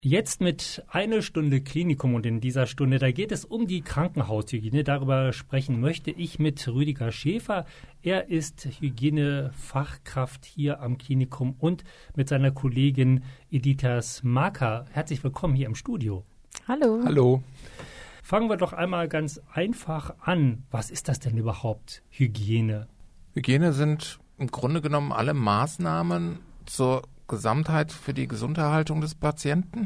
Jetzt mit 1 Stunde Klinikum und in dieser Stunde, da geht es um die Krankenhaushygiene. Darüber sprechen möchte ich mit Rüdiger Schäfer. Er ist Hygienefachkraft hier am Klinikum und mit seiner Kollegin Editha Smaka. Herzlich willkommen hier im Studio. Hallo. Hallo. Fangen wir doch einmal ganz einfach an. Was ist das denn überhaupt, Hygiene? Hygiene sind im Grunde genommen alle Maßnahmen zur Gesamtheit für die Gesunderhaltung des Patienten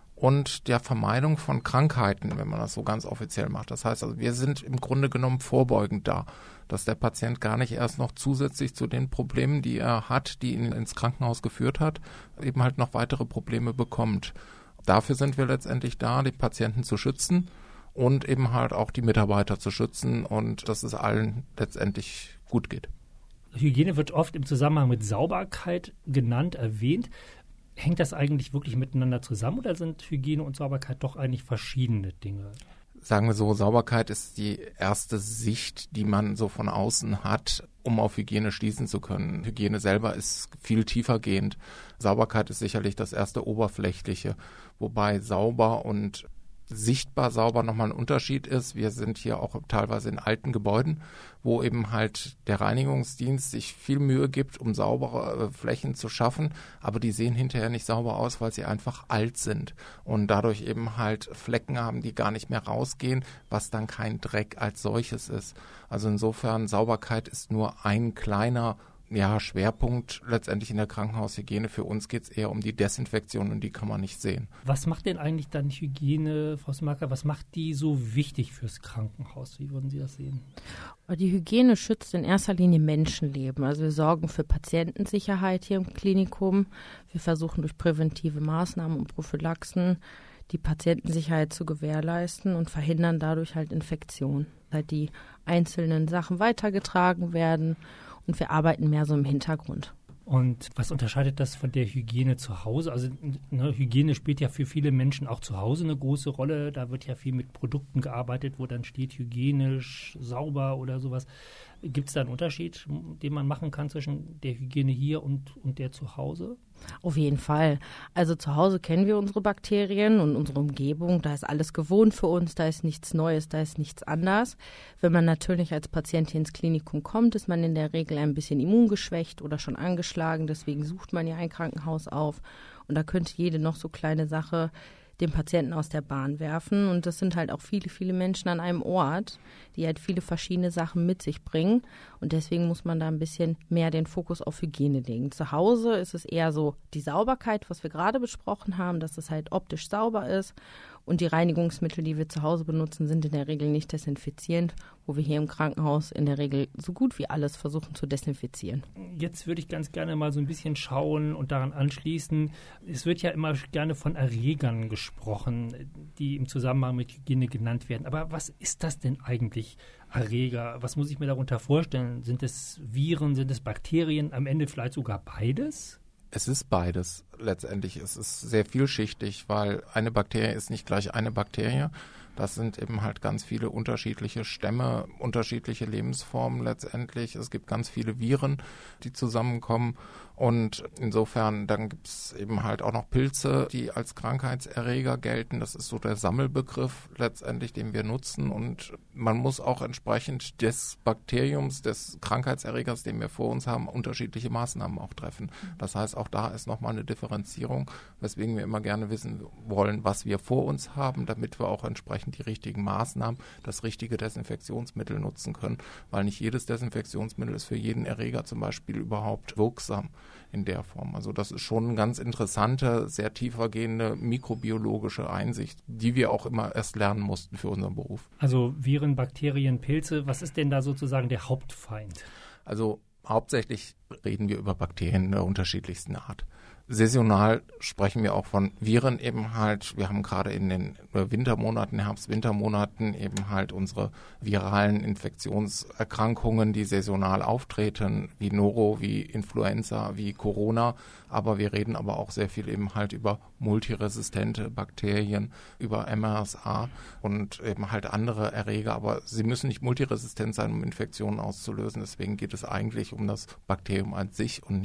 und der Vermeidung von Krankheiten, wenn man das so ganz offiziell macht. Das heißt also, wir sind im Grunde genommen vorbeugend da, dass der Patient gar nicht erst noch zusätzlich zu den Problemen, die er hat, die ihn ins Krankenhaus geführt hat, eben halt noch weitere Probleme bekommt. Dafür sind wir letztendlich da, die Patienten zu schützen und eben halt auch die Mitarbeiter zu schützen und dass es allen letztendlich gut geht. Hygiene wird oft im Zusammenhang mit Sauberkeit genannt, erwähnt. Hängt das eigentlich wirklich miteinander zusammen oder sind Hygiene und Sauberkeit doch eigentlich verschiedene Dinge? Sagen wir so, Sauberkeit ist die erste Sicht, die man so von außen hat, um auf Hygiene schließen zu können. Hygiene selber ist viel tiefergehend. Sauberkeit ist sicherlich das erste Oberflächliche, wobei sauber und sichtbar sauber nochmal ein Unterschied ist. Wir sind hier auch teilweise in alten Gebäuden, wo eben halt der Reinigungsdienst sich viel Mühe gibt, um saubere Flächen zu schaffen, aber die sehen hinterher nicht sauber aus, weil sie einfach alt sind und dadurch eben halt Flecken haben, die gar nicht mehr rausgehen, was dann kein Dreck als solches ist. Also insofern, Sauberkeit ist nur ein kleiner Schwerpunkt letztendlich in der Krankenhaushygiene. Für uns geht es eher um die Desinfektion und die kann man nicht sehen. Was macht denn eigentlich dann Hygiene, Frau Smaka, was macht die so wichtig fürs Krankenhaus? Wie würden Sie das sehen? Die Hygiene schützt in erster Linie Menschenleben. Also wir sorgen für Patientensicherheit hier im Klinikum. Wir versuchen durch präventive Maßnahmen und Prophylaxen die Patientensicherheit zu gewährleisten und verhindern dadurch halt Infektionen, halt die einzelnen Sachen weitergetragen werden. Und wir arbeiten mehr so im Hintergrund. Und was unterscheidet das von der Hygiene zu Hause? Also Hygiene spielt ja für viele Menschen auch zu Hause eine große Rolle. Da wird ja viel mit Produkten gearbeitet, wo dann steht hygienisch, sauber oder sowas. Gibt es da einen Unterschied, den man machen kann zwischen der Hygiene hier und der zu Hause? Auf jeden Fall. Also zu Hause kennen wir unsere Bakterien und unsere Umgebung. Da ist alles gewohnt für uns, da ist nichts Neues, da ist nichts anders. Wenn man natürlich als Patient hier ins Klinikum kommt, ist man in der Regel ein bisschen immungeschwächt oder schon angeschlagen. Deswegen sucht man ja ein Krankenhaus auf. Und da könnte jede noch so kleine Sache den Patienten aus der Bahn werfen. Und das sind halt auch viele, viele Menschen an einem Ort, die halt viele verschiedene Sachen mit sich bringen. Und deswegen muss man da ein bisschen mehr den Fokus auf Hygiene legen. Zu Hause ist es eher so die Sauberkeit, was wir gerade besprochen haben, dass es halt optisch sauber ist. Und die Reinigungsmittel, die wir zu Hause benutzen, sind in der Regel nicht desinfizierend, wo wir hier im Krankenhaus in der Regel so gut wie alles versuchen zu desinfizieren. Jetzt würde ich ganz gerne mal so ein bisschen schauen und daran anschließen. Es wird ja immer gerne von Erregern gesprochen, die im Zusammenhang mit Hygiene genannt werden. Aber was ist das denn eigentlich, Erreger? Was muss ich mir darunter vorstellen? Sind es Viren, sind es Bakterien, am Ende vielleicht sogar beides? Es ist beides letztendlich. Es ist sehr vielschichtig, weil eine Bakterie ist nicht gleich eine Bakterie. Das sind eben halt ganz viele unterschiedliche Stämme, unterschiedliche Lebensformen letztendlich. Es gibt ganz viele Viren, die zusammenkommen. Und insofern, dann gibt es eben halt auch noch Pilze, die als Krankheitserreger gelten. Das ist so der Sammelbegriff letztendlich, den wir nutzen. Und man muss auch entsprechend des Bakteriums, des Krankheitserregers, den wir vor uns haben, unterschiedliche Maßnahmen auch treffen. Das heißt, auch da ist nochmal eine Differenzierung, weswegen wir immer gerne wissen wollen, was wir vor uns haben, damit wir auch entsprechend die richtigen Maßnahmen, das richtige Desinfektionsmittel nutzen können. Weil nicht jedes Desinfektionsmittel ist für jeden Erreger zum Beispiel überhaupt wirksam in der Form. Also das ist schon eine ganz interessante, sehr tiefergehende mikrobiologische Einsicht, die wir auch immer erst lernen mussten für unseren Beruf. Also Viren, Bakterien, Pilze, was ist denn da sozusagen der Hauptfeind? Also hauptsächlich reden wir über Bakterien der unterschiedlichsten Art. Saisonal sprechen wir auch von Viren eben halt. Wir haben gerade in den Wintermonaten, Herbst-Wintermonaten eben halt unsere viralen Infektionserkrankungen, die saisonal auftreten, wie Noro, wie Influenza, wie Corona. Aber wir reden aber auch sehr viel eben halt über multiresistente Bakterien, über MRSA und eben halt andere Erreger. Aber sie müssen nicht multiresistent sein, um Infektionen auszulösen. Deswegen geht es eigentlich um das Bakterium an sich und nicht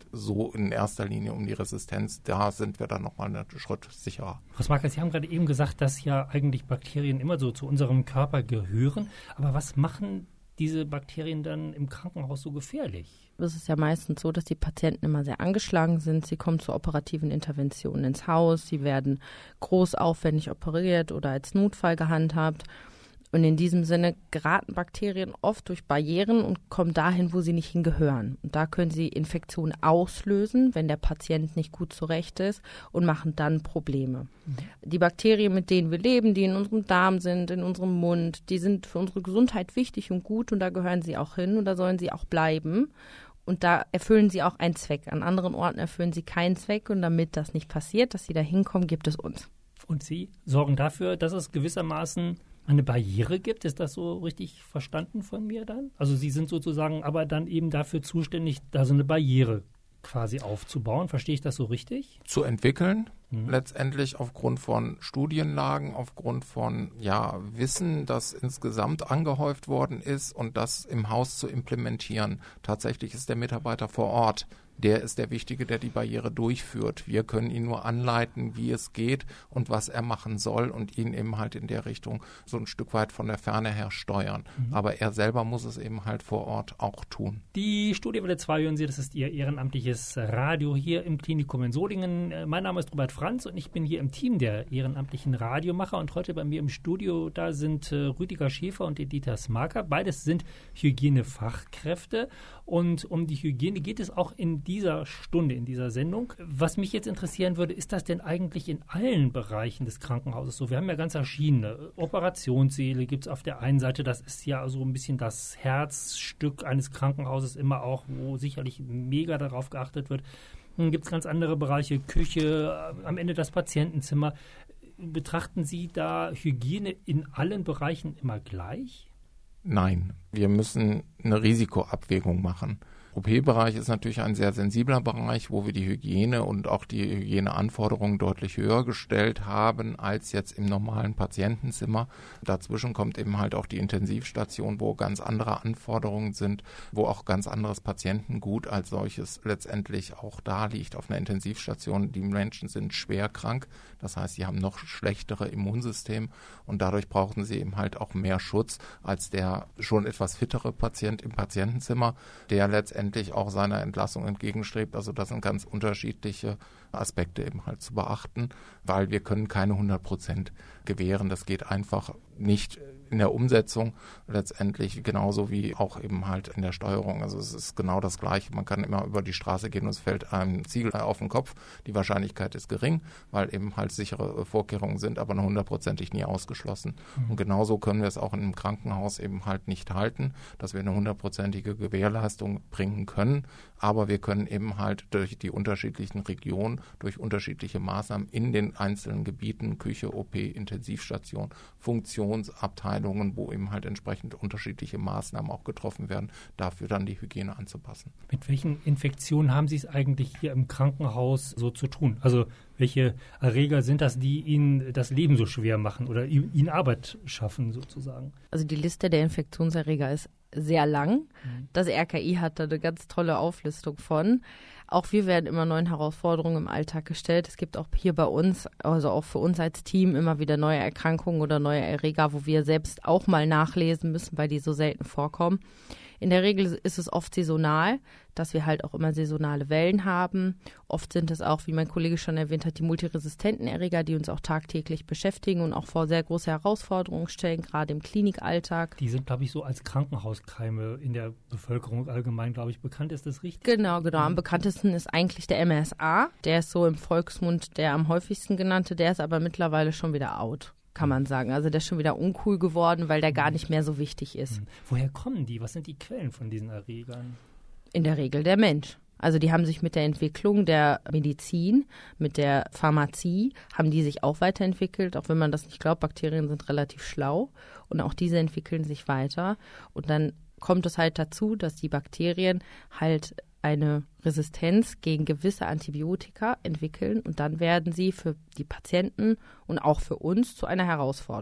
so in erster Linie um die Resistenz. Da sind wir dann nochmal einen Schritt sicherer. Frau Smarker, Sie haben gerade eben gesagt, dass ja eigentlich Bakterien immer so zu unserem Körper gehören. Aber was machen diese Bakterien dann im Krankenhaus so gefährlich? Es ist ja meistens so, dass die Patienten immer sehr angeschlagen sind. Sie kommen zu operativen Interventionen ins Haus. Sie werden groß aufwendig operiert oder als Notfall gehandhabt. Und in diesem Sinne geraten Bakterien oft durch Barrieren und kommen dahin, wo sie nicht hingehören. Und da können sie Infektionen auslösen, wenn der Patient nicht gut zurecht ist, und machen dann Probleme. Die Bakterien, mit denen wir leben, die in unserem Darm sind, in unserem Mund, die sind für unsere Gesundheit wichtig und gut, und da gehören sie auch hin und da sollen sie auch bleiben. Und da erfüllen sie auch einen Zweck. An anderen Orten erfüllen sie keinen Zweck, und damit das nicht passiert, dass sie da hinkommen, gibt es uns. Und Sie sorgen dafür, dass es gewissermaßen eine Barriere gibt? Ist das so richtig verstanden von mir dann? Also Sie sind sozusagen aber dann eben dafür zuständig, da so eine Barriere quasi aufzubauen. Verstehe ich das so richtig? Zu entwickeln, letztendlich aufgrund von Studienlagen, aufgrund von Wissen, das insgesamt angehäuft worden ist, und das im Haus zu implementieren. Tatsächlich ist der Mitarbeiter vor Ort. Der ist der Wichtige, der die Barriere durchführt. Wir können ihn nur anleiten, wie es geht und was er machen soll, und ihn eben halt in der Richtung so ein Stück weit von der Ferne her steuern. Aber er selber muss es eben halt vor Ort auch tun. Die Studiowelle 2 hören Sie, das ist Ihr ehrenamtliches Radio hier im Klinikum in Solingen. Mein Name ist Robert Franz und ich bin hier im Team der ehrenamtlichen Radiomacher, und heute bei mir im Studio, da sind Rüdiger Schäfer und Editha Smarker. Beides sind Hygienefachkräfte, und um die Hygiene geht es auch in dieser Stunde, in dieser Sendung. Was mich jetzt interessieren würde, ist das denn eigentlich in allen Bereichen des Krankenhauses so? Wir haben ja ganz verschiedene. Operationssäle gibt es auf der einen Seite, das ist ja so ein bisschen das Herzstück eines Krankenhauses immer auch, wo sicherlich mega darauf geachtet wird. Dann gibt es ganz andere Bereiche, Küche, am Ende das Patientenzimmer. Betrachten Sie da Hygiene in allen Bereichen immer gleich? Nein, wir müssen eine Risikoabwägung machen. OP-Bereich ist natürlich ein sehr sensibler Bereich, wo wir die Hygiene und auch die Hygieneanforderungen deutlich höher gestellt haben als jetzt im normalen Patientenzimmer. Dazwischen kommt eben halt auch die Intensivstation, wo ganz andere Anforderungen sind, wo auch ganz anderes Patientengut als solches letztendlich auch da liegt auf einer Intensivstation. Die Menschen sind schwer krank, das heißt, sie haben noch schlechtere Immunsystem, und dadurch brauchen sie eben halt auch mehr Schutz als der schon etwas fittere Patient im Patientenzimmer, der letztendlich auch seiner Entlassung entgegenstrebt. Also das sind ganz unterschiedliche Aspekte eben halt zu beachten, weil wir können keine 100% gewähren. Das geht einfach nicht in der Umsetzung, letztendlich genauso wie auch eben halt in der Steuerung. Also es ist genau das Gleiche. Man kann immer über die Straße gehen und es fällt einem Ziegel auf den Kopf. Die Wahrscheinlichkeit ist gering, weil eben halt sichere Vorkehrungen sind, aber 100%ig nie ausgeschlossen. Und genauso können wir es auch in einem Krankenhaus eben halt nicht halten, dass wir eine 100%ige Gewährleistung bringen können. Aber wir können eben halt durch die unterschiedlichen Regionen, durch unterschiedliche Maßnahmen in den einzelnen Gebieten, Küche, OP, Intensivstation, Funktionsabteilungen, wo eben halt entsprechend unterschiedliche Maßnahmen auch getroffen werden, dafür dann die Hygiene anzupassen. Mit welchen Infektionen haben Sie es eigentlich hier im Krankenhaus so zu tun? Also welche Erreger sind das, die Ihnen das Leben so schwer machen oder Ihnen Arbeit schaffen sozusagen? Also die Liste der Infektionserreger ist sehr lang. Das RKI hat da eine ganz tolle Auflistung von. Auch wir werden immer neuen Herausforderungen im Alltag gestellt. Es gibt auch hier bei uns, also auch für uns als Team, immer wieder neue Erkrankungen oder neue Erreger, wo wir selbst auch mal nachlesen müssen, weil die so selten vorkommen. In der Regel ist es oft saisonal, dass wir halt auch immer saisonale Wellen haben. Oft sind es auch, wie mein Kollege schon erwähnt hat, die multiresistenten Erreger, die uns auch tagtäglich beschäftigen und auch vor sehr große Herausforderungen stellen, gerade im Klinikalltag. Die sind, glaube ich, so als Krankenhauskeime in der Bevölkerung allgemein, glaube ich, bekannt. Ist das richtig? Genau. Am bekanntesten ist eigentlich der MRSA. Der ist so im Volksmund der am häufigsten genannte. Der ist aber mittlerweile schon wieder out, kann man sagen. Also der ist schon wieder uncool geworden, weil der gar nicht mehr so wichtig ist. Woher kommen die? Was sind die Quellen von diesen Erregern? In der Regel der Mensch. Also die haben sich mit der Entwicklung der Medizin, mit der Pharmazie, haben die sich auch weiterentwickelt. Auch wenn man das nicht glaubt, Bakterien sind relativ schlau und auch diese entwickeln sich weiter. Und dann kommt es halt dazu, dass die Bakterien halt eine Resistenz gegen gewisse Antibiotika entwickeln und dann werden sie für die Patienten und auch für uns zu einer Herausforderung.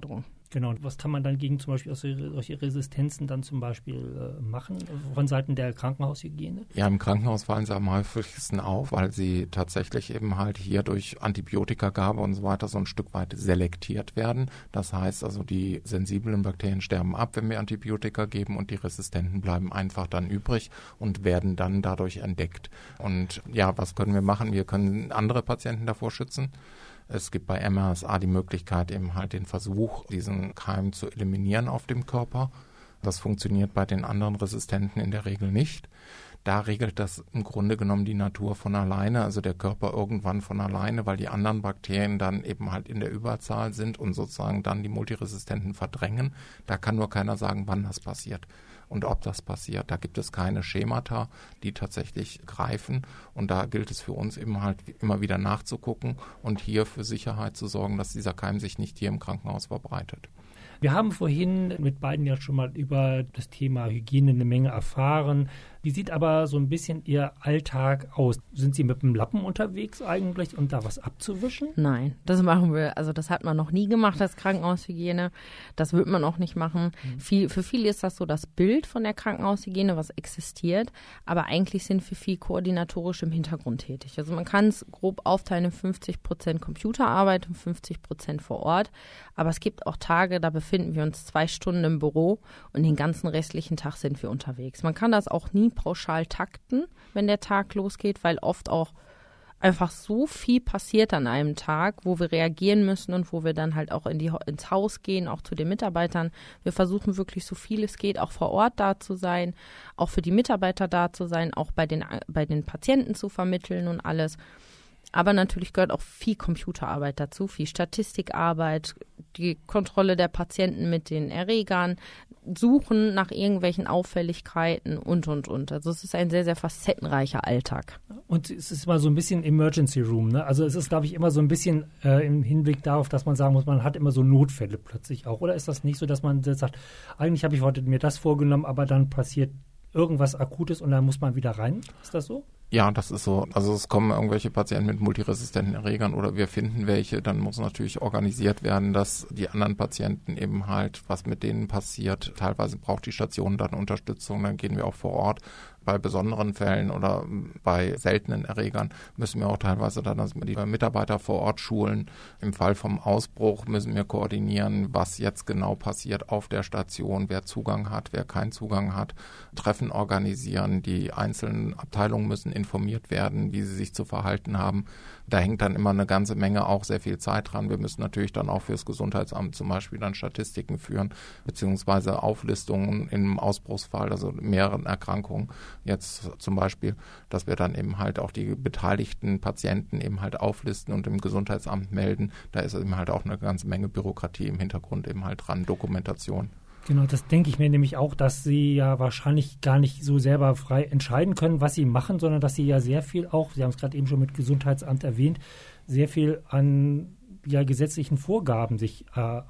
Genau, und was kann man dann gegen zum Beispiel solche Resistenzen dann zum Beispiel machen von Seiten der Krankenhaushygiene? Ja, im Krankenhaus fallen sie am häufigsten auf, weil sie tatsächlich eben halt hier durch Antibiotikagabe und so weiter so ein Stück weit selektiert werden. Das heißt also, die sensiblen Bakterien sterben ab, wenn wir Antibiotika geben, und die resistenten bleiben einfach dann übrig und werden dann dadurch entdeckt. Und ja, was können wir machen? Wir können andere Patienten davor schützen. Es gibt bei MRSA die Möglichkeit, eben halt den Versuch, diesen Keim zu eliminieren auf dem Körper. Das funktioniert bei den anderen Resistenten in der Regel nicht. Da regelt das im Grunde genommen die Natur von alleine, also der Körper irgendwann von alleine, weil die anderen Bakterien dann eben halt in der Überzahl sind und sozusagen dann die Multiresistenten verdrängen. Da kann nur keiner sagen, wann das passiert und ob das passiert. Da gibt es keine Schemata, die tatsächlich greifen, und da gilt es für uns eben halt immer wieder nachzugucken und hier für Sicherheit zu sorgen, dass dieser Keim sich nicht hier im Krankenhaus verbreitet. Wir haben vorhin mit beiden ja schon mal über das Thema Hygiene eine Menge erfahren. Wie sieht aber so ein bisschen Ihr Alltag aus? Sind Sie mit dem Lappen unterwegs eigentlich, um da was abzuwischen? Nein, das machen wir. Also das hat man noch nie gemacht als Krankenhaushygiene. Das wird man auch nicht machen. Für viele ist das so das Bild von der Krankenhaushygiene, was existiert. Aber eigentlich sind wir viel koordinatorisch im Hintergrund tätig. Also man kann es grob aufteilen in 50% Computerarbeit und 50% vor Ort. Aber es gibt auch Tage, da befinden wir uns 2 Stunden im Büro und den ganzen restlichen Tag sind wir unterwegs. Man kann das auch nie pauschal takten, wenn der Tag losgeht, weil oft auch einfach so viel passiert an einem Tag, wo wir reagieren müssen und wo wir dann halt auch ins Haus gehen, auch zu den Mitarbeitern. Wir versuchen wirklich so viel es geht, auch vor Ort da zu sein, auch für die Mitarbeiter da zu sein, auch bei den Patienten zu vermitteln und alles. Aber natürlich gehört auch viel Computerarbeit dazu, viel Statistikarbeit, die Kontrolle der Patienten mit den Erregern, Suchen nach irgendwelchen Auffälligkeiten und. Also es ist ein sehr, sehr facettenreicher Alltag. Und es ist immer so ein bisschen Emergency Room, ne? Also es ist, glaube ich, immer so ein bisschen im Hinblick darauf, dass man sagen muss, man hat immer so Notfälle plötzlich auch. Oder ist das nicht so, dass man sagt, eigentlich habe ich heute mir das vorgenommen, aber dann passiert irgendwas Akutes und dann muss man wieder rein? Ist das so? Ja, das ist so. Also es kommen irgendwelche Patienten mit multiresistenten Erregern oder wir finden welche. Dann muss natürlich organisiert werden, dass die anderen Patienten eben halt, was mit denen passiert. Teilweise braucht die Station dann Unterstützung. Dann gehen wir auch vor Ort. Bei besonderen Fällen oder bei seltenen Erregern müssen wir auch teilweise dann die Mitarbeiter vor Ort schulen. Im Fall vom Ausbruch müssen wir koordinieren, was jetzt genau passiert auf der Station, wer Zugang hat, wer keinen Zugang hat, Treffen organisieren. Die einzelnen Abteilungen müssen informiert werden, wie sie sich zu verhalten haben. Da hängt dann immer eine ganze Menge, auch sehr viel Zeit dran. Wir müssen natürlich dann auch fürs Gesundheitsamt zum Beispiel dann Statistiken führen, beziehungsweise Auflistungen im Ausbruchsfall, also mehreren Erkrankungen. Jetzt zum Beispiel, dass wir dann eben halt auch die beteiligten Patienten eben halt auflisten und im Gesundheitsamt melden. Da ist eben halt auch eine ganze Menge Bürokratie im Hintergrund eben halt dran, Dokumentation. Genau, das denke ich mir nämlich auch, dass Sie ja wahrscheinlich gar nicht so selber frei entscheiden können, was Sie machen, sondern dass Sie ja sehr viel auch, Sie haben es gerade eben schon mit Gesundheitsamt erwähnt, sehr viel an gesetzlichen Vorgaben sich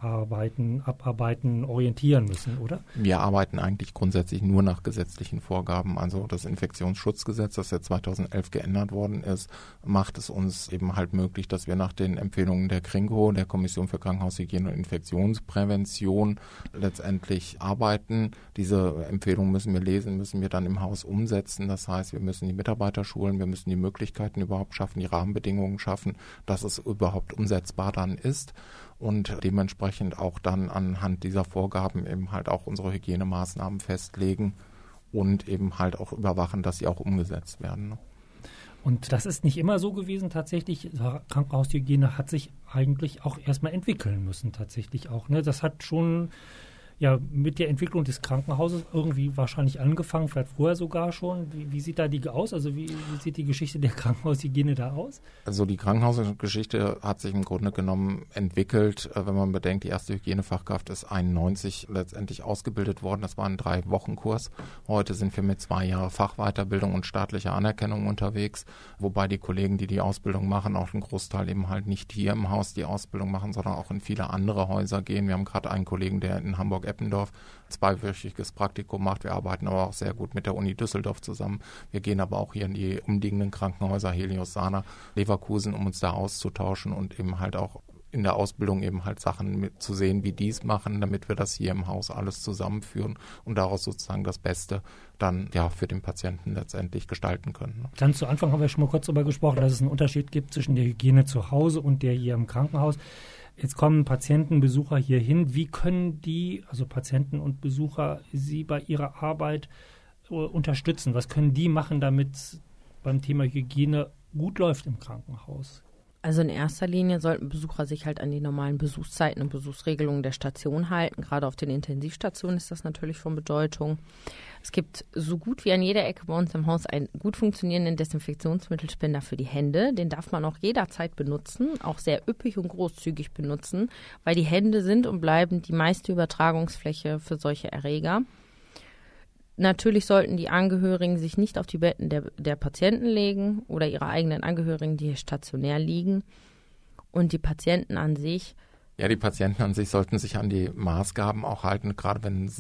abarbeiten, orientieren müssen, oder? Wir arbeiten eigentlich grundsätzlich nur nach gesetzlichen Vorgaben. Also das Infektionsschutzgesetz, das ja 2011 geändert worden ist, macht es uns eben halt möglich, dass wir nach den Empfehlungen der KRINKO, der Kommission für Krankenhaushygiene und Infektionsprävention, letztendlich arbeiten. Diese Empfehlungen müssen wir lesen, müssen wir dann im Haus umsetzen. Das heißt, wir müssen die Mitarbeiter schulen, wir müssen die Möglichkeiten überhaupt schaffen, die Rahmenbedingungen schaffen, dass es überhaupt umsetzbar dann ist und dementsprechend auch dann anhand dieser Vorgaben eben halt auch unsere Hygienemaßnahmen festlegen und eben halt auch überwachen, dass sie auch umgesetzt werden. Und das ist nicht immer so gewesen tatsächlich. Krankenhaushygiene hat sich eigentlich auch erstmal entwickeln müssen tatsächlich auch. Ne? Das hat schon mit der Entwicklung des Krankenhauses irgendwie wahrscheinlich angefangen, vielleicht vorher sogar schon. Wie sieht da die aus? Also wie sieht die Geschichte der Krankenhaushygiene da aus? Also die Krankenhausgeschichte hat sich im Grunde genommen entwickelt, wenn man bedenkt, die erste Hygienefachkraft ist 91 letztendlich ausgebildet worden. Das war ein 3-Wochen-Kurs. Heute sind wir mit 2 Jahren Fachweiterbildung und staatlicher Anerkennung unterwegs, wobei die Kollegen, die die Ausbildung machen, auch einen Großteil eben halt nicht hier im Haus die Ausbildung machen, sondern auch in viele andere Häuser gehen. Wir haben gerade einen Kollegen, der in Hamburg-Eppendorf 2-wöchiges Praktikum macht. Wir arbeiten aber auch sehr gut mit der Uni Düsseldorf zusammen. Wir gehen aber auch hier in die umliegenden Krankenhäuser, Helios, Sana, Leverkusen, um uns da auszutauschen und eben halt auch in der Ausbildung eben halt Sachen zu sehen, wie die es machen, damit wir das hier im Haus alles zusammenführen und daraus sozusagen das Beste dann für den Patienten letztendlich gestalten können. Ganz zu Anfang haben wir schon mal kurz darüber gesprochen, dass es einen Unterschied gibt zwischen der Hygiene zu Hause und der hier im Krankenhaus. Jetzt kommen Patienten, Besucher hier hin. Wie können die, also Patienten und Besucher, Sie bei Ihrer Arbeit unterstützen? Was können die machen, damit beim Thema Hygiene gut läuft im Krankenhaus? Also in erster Linie sollten Besucher sich halt an die normalen Besuchszeiten und Besuchsregelungen der Station halten. Gerade auf den Intensivstationen ist das natürlich von Bedeutung. Es gibt so gut wie an jeder Ecke bei uns im Haus einen gut funktionierenden Desinfektionsmittelspender für die Hände. Den darf man auch jederzeit benutzen, auch sehr üppig und großzügig benutzen, weil die Hände sind und bleiben die meiste Übertragungsfläche für solche Erreger. Natürlich sollten die Angehörigen sich nicht auf die Betten der Patienten legen oder ihre eigenen Angehörigen, die hier stationär liegen. Und die Patienten an sich. Ja, die Patienten an sich sollten sich an die Maßgaben auch halten, gerade wenn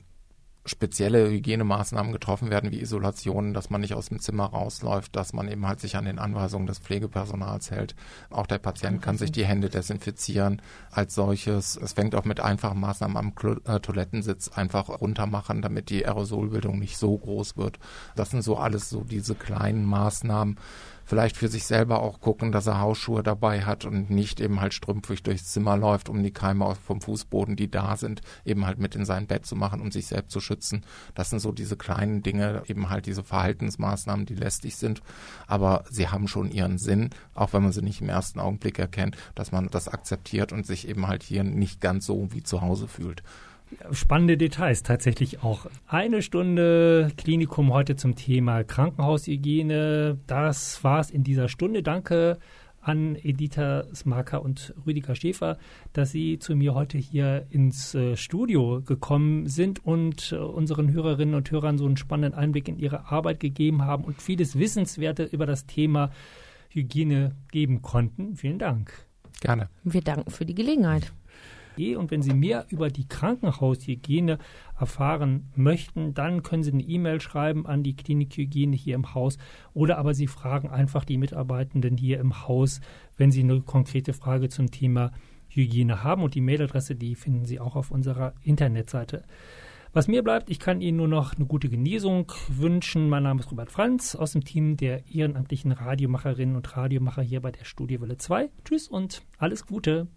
spezielle Hygienemaßnahmen getroffen werden, wie Isolationen, dass man nicht aus dem Zimmer rausläuft, dass man eben halt sich an den Anweisungen des Pflegepersonals hält. Auch der Patient kann sich die Hände desinfizieren als solches. Es fängt auch mit einfachen Maßnahmen am Toilettensitz einfach runtermachen, damit die Aerosolbildung nicht so groß wird. Das sind so alles so diese kleinen Maßnahmen. Vielleicht für sich selber auch gucken, dass er Hausschuhe dabei hat und nicht eben halt strümpfig durchs Zimmer läuft, um die Keime vom Fußboden, die da sind, eben halt mit in sein Bett zu machen, um sich selbst zu schützen. Das sind so diese kleinen Dinge, eben halt diese Verhaltensmaßnahmen, die lästig sind. Aber sie haben schon ihren Sinn, auch wenn man sie nicht im ersten Augenblick erkennt, dass man das akzeptiert und sich eben halt hier nicht ganz so wie zu Hause fühlt. Spannende Details tatsächlich auch. 1 Stunde Klinikum heute zum Thema Krankenhaushygiene. Das war's in dieser Stunde. Danke an Editha Smarka und Rüdiger Schäfer, dass Sie zu mir heute hier ins Studio gekommen sind und unseren Hörerinnen und Hörern so einen spannenden Einblick in Ihre Arbeit gegeben haben und vieles Wissenswerte über das Thema Hygiene geben konnten. Vielen Dank. Gerne. Wir danken für die Gelegenheit. Und wenn Sie mehr über die Krankenhaushygiene erfahren möchten, dann können Sie eine E-Mail schreiben an die Klinikhygiene hier im Haus oder aber Sie fragen einfach die Mitarbeitenden hier im Haus, wenn Sie eine konkrete Frage zum Thema Hygiene haben. Und die Mailadresse, die finden Sie auch auf unserer Internetseite. Was mir bleibt, ich kann Ihnen nur noch eine gute Genesung wünschen. Mein Name ist Robert Franz aus dem Team der ehrenamtlichen Radiomacherinnen und Radiomacher hier bei der Studiowelle 2. Tschüss und alles Gute.